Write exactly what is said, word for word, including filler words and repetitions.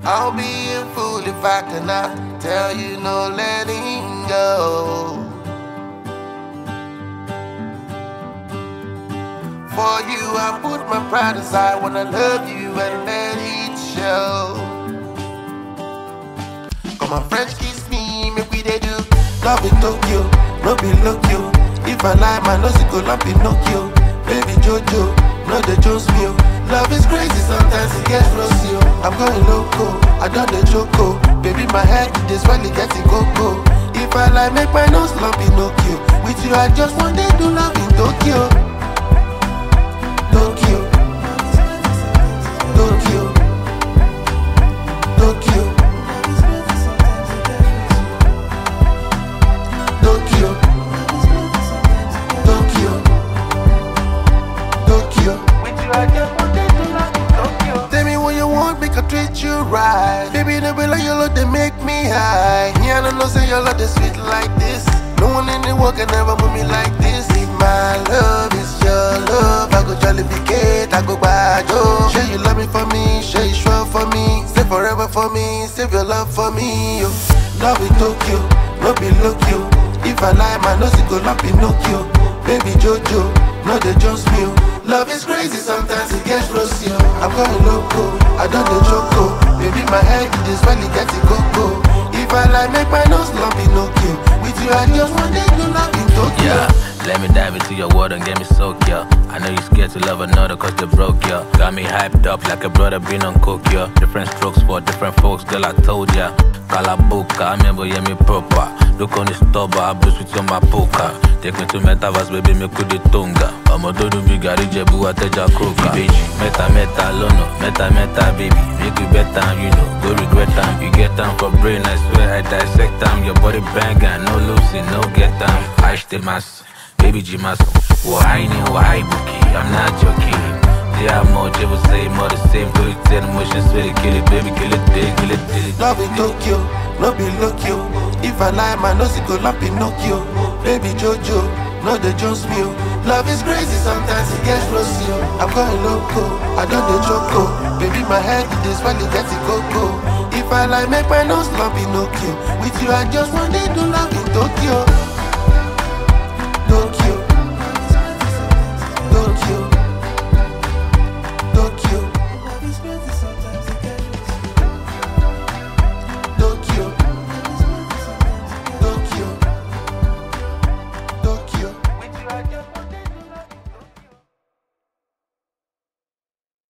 I'll be a fool if I cannot tell you no letting go. For you, I put my pride aside. Wanna love you and let it show. Come my friends kiss me, make we they do. Love in Tokyo, no be Lokyo. If I lie, my nose go lump Pinocchio. Baby Jojo, no the Jones meal. Love is crazy, sometimes it gets lost, yo. I'm going loco, I done the choco. Baby, my head is really getting cocoa. If I lie, make my nose lump Pinocchio. With you, I just want to do love in Tokyo. Tokyo, Tokyo, Tokyo, Tokyo, Tokyo, Tokyo. With you, I just want to do love in Tokyo. Tell me what you want, make I treat you right. Baby, they be like your love, they make me high. Me, I don't know, say your love, they sweet like this. No one in the world can ever move me like this. If my love is your love, I go jollificate, I go bajo. Sure you love me for me, sure you sure for me. Stay forever for me, save your love for me, yo. Love in Tokyo, no be Lokyo. If I lie, my nose go lump Pinocchio. Baby Jojo, no the Jones meal. Love is crazy, sometimes it gets lost, yo. I'm going loco, I done the choco. Baby, my head is really getting cocoa. If I lie, make my nose lump Pinocchio. With you, I just want to do love in Tokyo. Yeah, let me dive into your world and get me soaked, yeah. I know you scared to love another cause they broke, yeah. Got me hyped up like a brother been on coke, yeah. Different strokes for different folks, girl, I told ya. Kalabuka, I remember, yeah, me proper. Look on the stubber, I boost with you on my poker. Take me to metaverse, baby, me kudu tonga. I'm a dodo big, I reach a boo, I take a croaker. Meta, meta, lono, meta, meta, baby. Make you bet time, you know, go regret time. You get time for brain, I swear I dissect time. Your body bangin', no losing, no get time. I stay mass, baby G-mass. Why ni why bookie, I'm not joking. They are more, they will say more the same. To the ten emotions, really kill it, baby, kill it, day, kill it, day. Love in Tokyo, no be Lokyo. If I lie, my nose go lump Pinocchio. Baby Jojo, no the Jones meal. Love is crazy, sometimes it gets lost, yo. I'm going loco, I done the choco. Baby, my head is really getting cocoa. If I lie, make my nose lump Pinocchio. With you, I just want to do love in Tokyo.